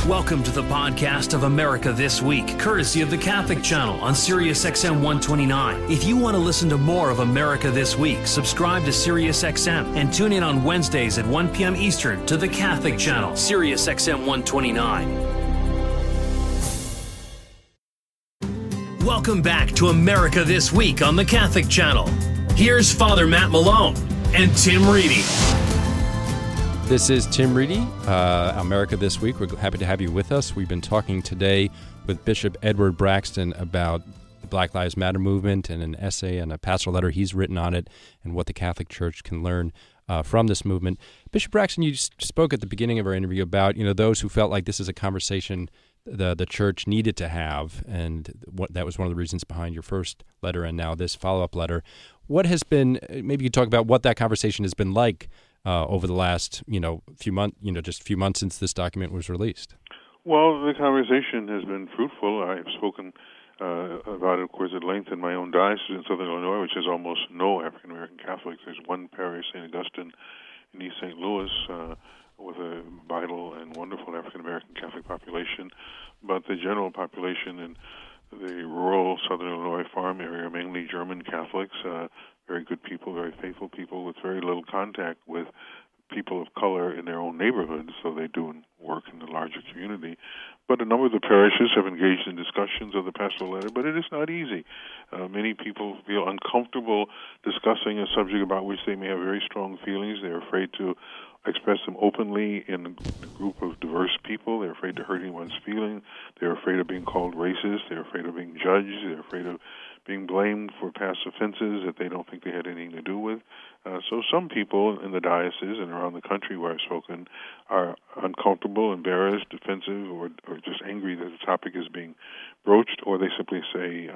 Welcome to the podcast of America This Week, courtesy of the Catholic Channel on Sirius XM 129. If you want to listen to more of America This Week, subscribe to Sirius XM and tune in on Wednesdays at 1 p.m. Eastern to the Catholic Channel, Sirius XM 129. Welcome back to America This Week on the Catholic Channel. Here's Father Matt Malone and Tim Reedy. This is Tim Reedy, America This Week. We're happy to have you with us. We've been talking today with Bishop Edward Braxton about the Black Lives Matter movement and an essay and a pastoral letter he's written on it and what the Catholic Church can learn from this movement. Bishop Braxton, you spoke at the beginning of our interview about, those who felt like this is a conversation the church needed to have, and that was one of the reasons behind your first letter and now this follow-up letter. What has been, maybe you talk about what that conversation has been like over the last, few months, just a few months since this document was released? Well, the conversation has been fruitful. I've spoken about it, of course, at length in my own diocese in Southern Illinois, which has almost no African-American Catholics. There's one parish, St. Augustine, in East St. Louis, with a vital and wonderful African-American Catholic population. But the general population in the rural Southern Illinois farm area are mainly German Catholics, very good people, very faithful people with very little contact with people of color in their own neighborhoods, so they do work in the larger community. But a number of the parishes have engaged in discussions of the pastoral letter, but it is not easy. Many people feel uncomfortable discussing a subject about which they may have very strong feelings. They're afraid to express them openly in a group of diverse people. They're afraid to hurt anyone's feelings. They're afraid of being called racist. They're afraid of being judged. They're afraid of being blamed for past offenses that they don't think they had anything to do with. So some people in the diocese and around the country where I've spoken are uncomfortable, embarrassed, defensive, or just angry that the topic is being broached, or they simply say,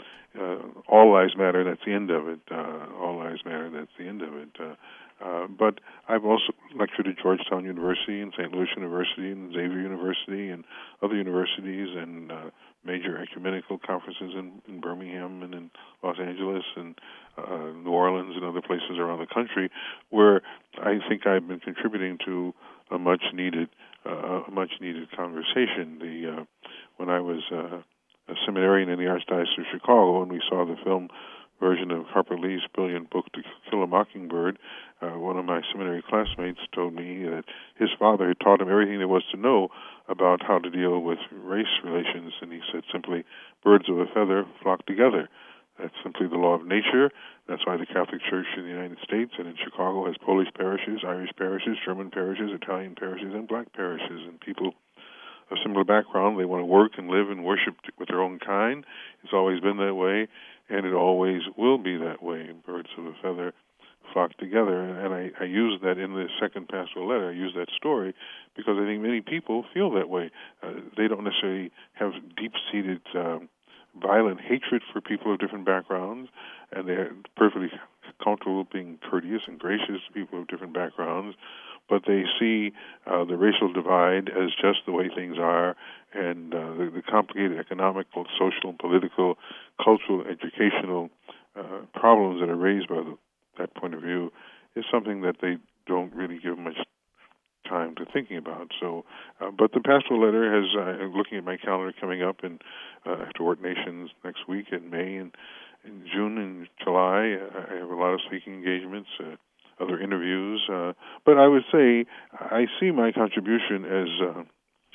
all lives matter, that's the end of it. All lives matter, that's the end of it. But I've also lectured at Georgetown University and St. Louis University and Xavier University and other universities and major ecumenical conferences in Birmingham and in Los Angeles and New Orleans and other places around the country, where I think I've been contributing to a much needed conversation. When I was a seminarian in the Archdiocese of Chicago, and we saw the film version of Harper Lee's brilliant book To Kill a Mockingbird, one of my seminary classmates told me that his father had taught him everything there was to know about how to deal with race relations, and he said simply, birds of a feather flock together. That's simply the law of nature. That's why the Catholic Church in the United States and in Chicago has Polish parishes, Irish parishes, German parishes, Italian parishes, and black parishes. And people of similar background, they want to work and live and worship with their own kind. It's always been that way, and it always will be that way. Birds of a feather flock together. And I use that in the second pastoral letter. I use that story because I think many people feel that way. They don't necessarily have deep-seated violent hatred for people of different backgrounds, and they're perfectly comfortable being courteous and gracious to people of different backgrounds, but they see the racial divide as just the way things are, and the complicated economical, social, political, cultural, educational problems that are raised by that point of view is something that they don't really give much time to thinking about. So, but the pastoral letter has, looking at my calendar coming up after ordinations next week in May and in June and July, I have a lot of speaking engagements, other interviews. But I would say I see my contribution as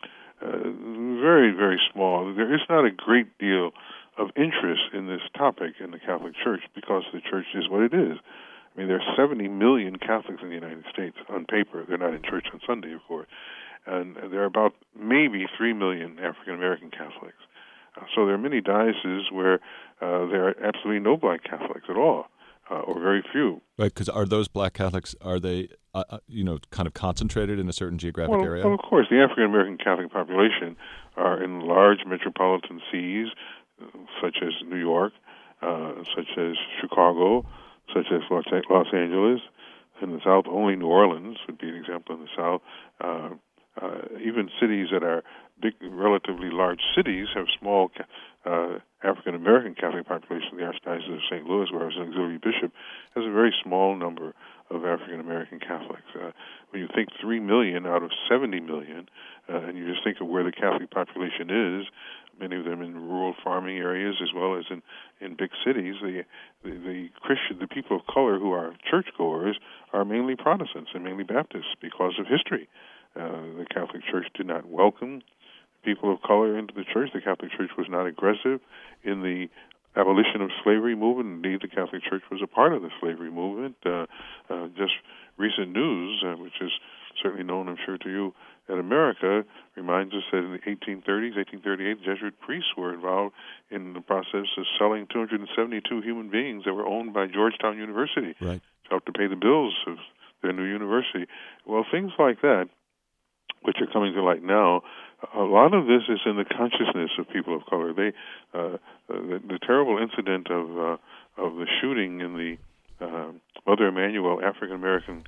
very, very small. There is not a great deal of interest in this topic in the Catholic Church because the Church is what it is. I mean, there are 70 million Catholics in the United States on paper. They're not in church on Sunday, of course. And there are about maybe 3 million African-American Catholics. So there are many dioceses where there are absolutely no black Catholics at all, or very few. Right, because are those black Catholics, are they, kind of concentrated in a certain geographic area? Well, of course, the African-American Catholic population are in large metropolitan cities, such as New York, such as Chicago, such as Los Angeles. In the South, only New Orleans would be an example in the South. even cities that are big, relatively large cities have small African American Catholic population. The Archdiocese of St. Louis, where I was an auxiliary bishop, has a very small number of African American Catholics. When you think 3 million out of 70 million, and you just think of where the Catholic population is, many of them in rural farming areas as well as in big cities, the Christian, the people of color who are churchgoers are mainly Protestants and mainly Baptists because of history. The Catholic Church did not welcome people of color into the church. The Catholic Church was not aggressive in the abolition of slavery movement. Indeed, the Catholic Church was a part of the slavery movement. Just recent news, which is certainly known, I'm sure, to you in America, reminds us that in the 1830s, 1838, Jesuit priests were involved in the process of selling 272 human beings that were owned by Georgetown University right. to help to pay the bills of their new university. Well, things like that, which are coming to light now, a lot of this is in the consciousness of people of color. They, the terrible incident of the shooting in the Mother Emanuel African American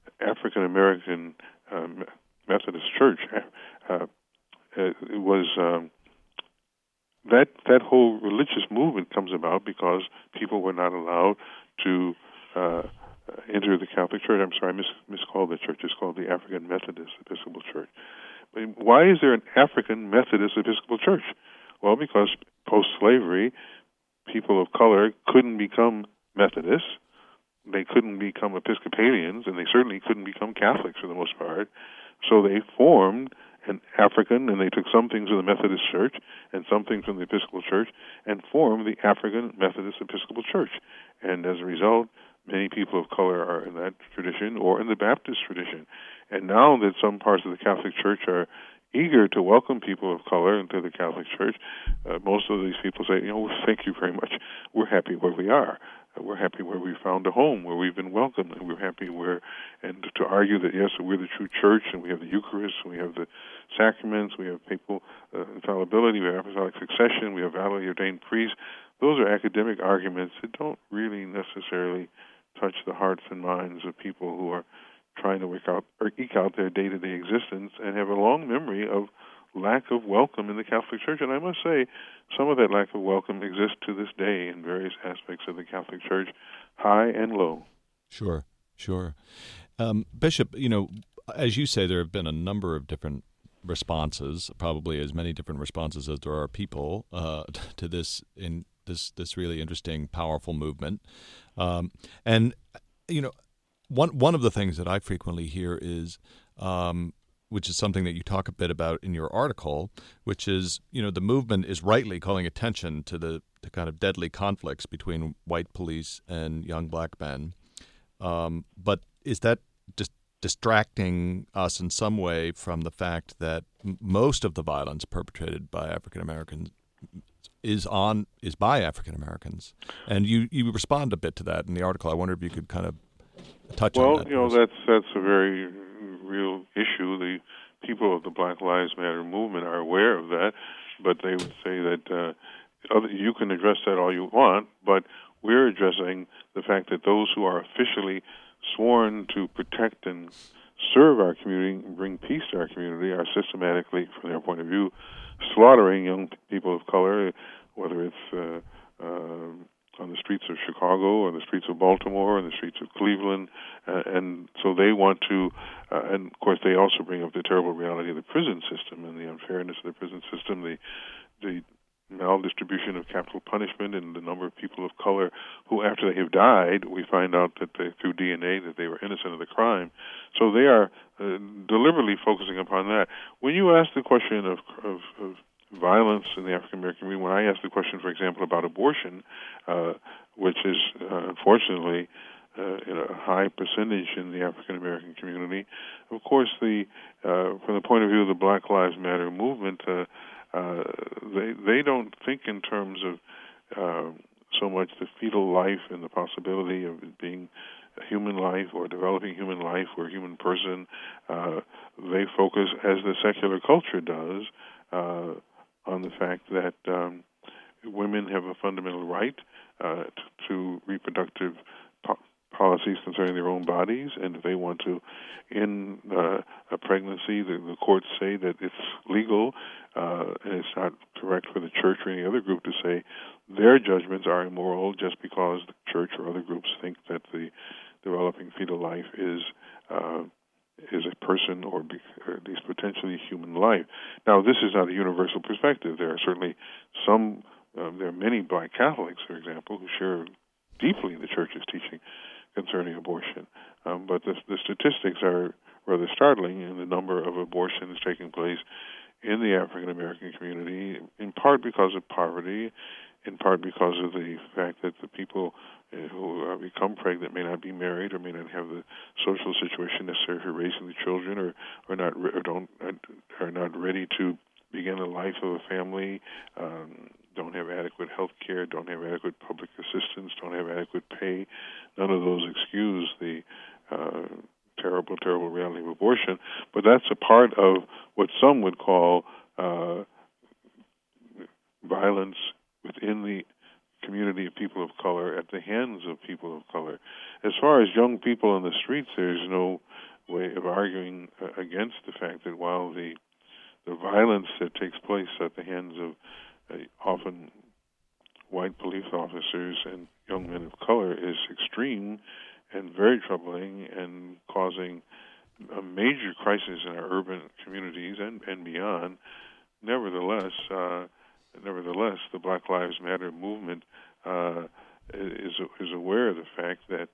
Methodist Church, it was that whole religious movement comes about because people were not allowed to enter the Catholic Church. I'm sorry, I miscalled the church. It's called the African Methodist Episcopal Church. Why is there an African Methodist Episcopal Church? Well, because post-slavery, people of color couldn't become Methodists, they couldn't become Episcopalians, and they certainly couldn't become Catholics for the most part. So they formed an African, and they took some things from the Methodist Church and some things from the Episcopal Church and formed the African Methodist Episcopal Church. And as a result, many people of color are in that tradition or in the Baptist tradition. And now that some parts of the Catholic Church are eager to welcome people of color into the Catholic Church, most of these people say, thank you very much. We're happy where we are. We're happy where we found a home, where we've been welcomed, and we're happy and to argue that, yes, we're the true church, and we have the Eucharist, and we have the sacraments, we have papal infallibility, we have apostolic succession, we have validly ordained priests. Those are academic arguments that don't really necessarily touch the hearts and minds of people who are trying to eke out their day-to-day existence and have a long memory of lack of welcome in the Catholic Church. And I must say, some of that lack of welcome exists to this day in various aspects of the Catholic Church, high and low. Sure. Bishop, as you say, there have been a number of different responses, probably as many different responses as there are people to this really interesting, powerful movement. One of the things that I frequently hear is, which is something that you talk a bit about in your article, which is, the movement is rightly calling attention to the kind of deadly conflicts between white police and young black men. But is that just distracting us in some way from the fact that most of the violence perpetrated by African Americans is by African Americans? And you respond a bit to that in the article. I wonder if you could kind of touch on that. Well, that's a very real issue. The people of the Black Lives Matter movement are aware of that, but they would say that you can address that all you want, but we're addressing the fact that those who are officially sworn to protect and serve our community and bring peace to our community are systematically, from their point of view, slaughtering young people of color, whether it's on the streets of Chicago or the streets of Baltimore or the streets of Cleveland. And so they want to, and of course they also bring up the terrible reality of the prison system and the unfairness of the prison system, the maldistribution of capital punishment, and the number of people of color who, after they have died, we find out that through DNA that they were innocent of the crime. So they are deliberately focusing upon that. When you ask the question of violence in the African American community, when I ask the question, for example, about abortion, which is unfortunately in a high percentage in the African American community, of course, from the point of view of the Black Lives Matter movement, they don't think in terms of so much the fetal life and the possibility of it being a human life or developing human life or a human person. They focus, as the secular culture does, on the fact that women have a fundamental right to reproductive policies concerning their own bodies, and if they want to end a pregnancy, the courts say that it's legal, and it's not correct for the church or any other group to say their judgments are immoral just because the church or other groups think that the developing fetal life is a person or at least potentially human life. Now, this is not a universal perspective. There are certainly there are many black Catholics, for example, who share deeply the church's teaching concerning abortion. But the statistics are rather startling in the number of abortions taking place in the African American community, in part because of poverty, in part because of the fact that the people who become pregnant may not be married or may not have the social situation necessary for raising the children, or are not ready to begin a life of a family, don't have adequate health care, don't have adequate public assistance, don't have adequate pay. None of those excuse the terrible, terrible reality of abortion. But that's a part of what some would call violence within the community of people of color at the hands of people of color. As far as young people in the streets, there's no way of arguing against the fact that while the violence that takes place at the hands of often white police officers and young men of color is extreme and very troubling and causing a major crisis in our urban communities and beyond. Nevertheless, the Black Lives Matter movement is aware of the fact that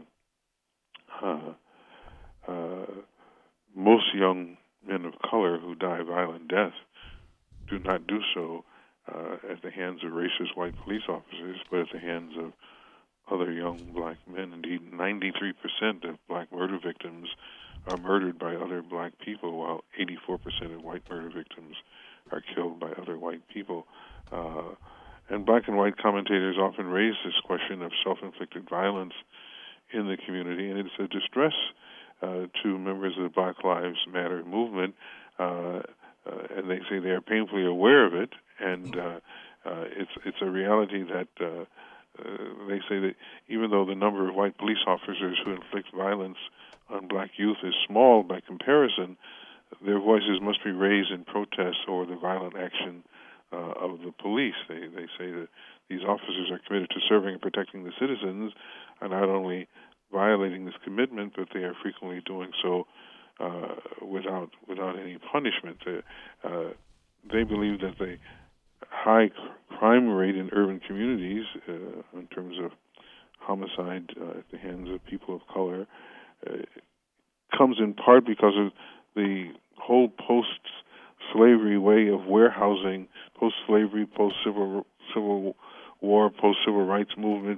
most young men of color who die violent death do not do so at the hands of racist white police officers, but at the hands of other young black men. Indeed, 93% of black murder victims are murdered by other black people, while 84% of white murder victims are killed by other white people. And black and white commentators often raise this question of self-inflicted violence in the community, and it's a distress to members of the Black Lives Matter movement, and they say they are painfully aware of it, and it's a reality that they say that even though the number of white police officers who inflict violence on black youth is small by comparison, their voices must be raised in protest over the violent action of the police. They say that these officers are committed to serving and protecting the citizens, are not only violating this commitment, but they are frequently doing so without any punishment. They believe that the high crime rate in urban communities, in terms of homicide at the hands of people of color, comes in part because of the whole post-slavery way of warehousing, post-slavery, post-civil war, post-civil rights movement,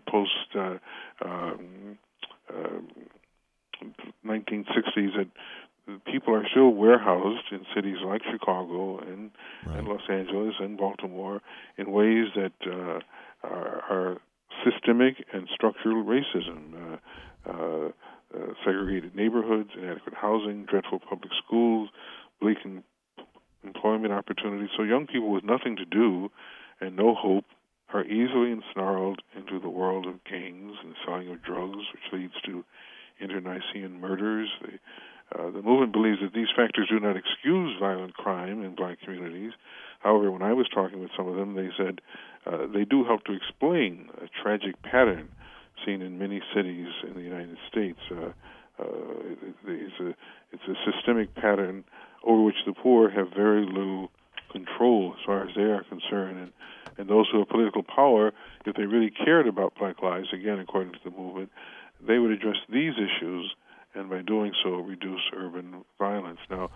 post-1960s, that people are still warehoused in cities like Chicago and Los Angeles and Baltimore in ways that are systemic and structural racism. Segregated neighborhoods, inadequate housing, dreadful public schools, bleak employment opportunities. So young people with nothing to do and no hope are easily ensnarled into the world of gangs and selling of drugs, which leads to internecine murders. The movement believes that these factors do not excuse violent crime in black communities. However, when I was talking with some of them, they said they do help to explain a tragic pattern seen in many cities in the United States. It's a systemic pattern over which the poor have very little control as far as they are concerned. And those who have political power, if they really cared about black lives, again, according to the movement, they would address these issues and by doing so reduce urban violence. Now,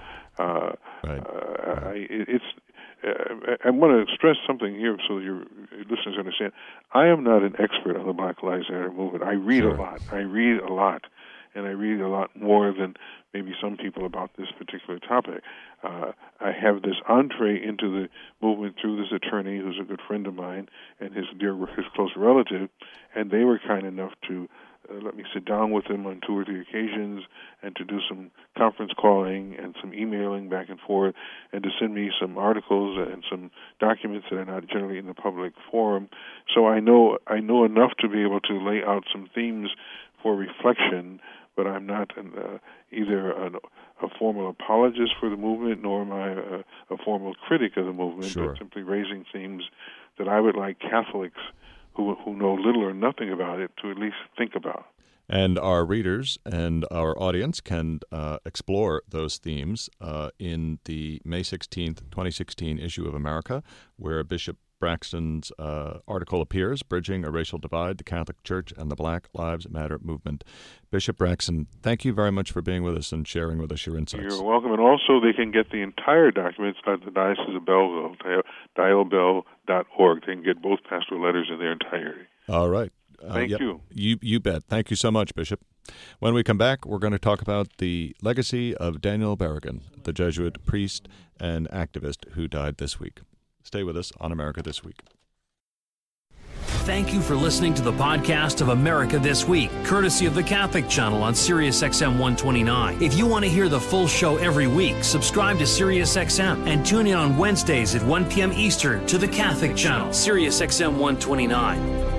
I want to stress something here so your listeners understand. I am not an expert on the Black Lives Matter movement. I read a lot. And I read a lot more than maybe some people about this particular topic. I have this entree into the movement through this attorney who's a good friend of mine and his close relative, and they were kind enough to let me sit down with them on 2 or 3 occasions and to do some conference calling and some emailing back and forth and to send me some articles and some documents that are not generally in the public forum. So I know enough to be able to lay out some themes for reflection, but I'm not either a formal apologist for the movement, nor am I a formal critic of the movement, Sure. but simply raising themes that I would like Catholics who know little or nothing about it to at least think about. And our readers and our audience can explore those themes in the May 16th, 2016 issue of America, where Bishop Braxton's article appears, Bridging a Racial Divide, the Catholic Church and the Black Lives Matter Movement. Bishop Braxton, thank you very much for being with us and sharing with us your insights. You're welcome. And also they can get the entire documents at the Diocese of Belleville, dialbell.org. They can get both pastoral letters in their entirety. All right. Thank you. You bet. Thank you so much, Bishop. When we come back, we're going to talk about the legacy of Daniel Berrigan, the Jesuit priest and activist who died this week. Stay with us on America This Week. Thank you for listening to the podcast of America This Week, courtesy of the Catholic Channel on SiriusXM 129. If you want to hear the full show every week, subscribe to SiriusXM and tune in on Wednesdays at 1 p.m. Eastern to the Catholic Channel, SiriusXM 129.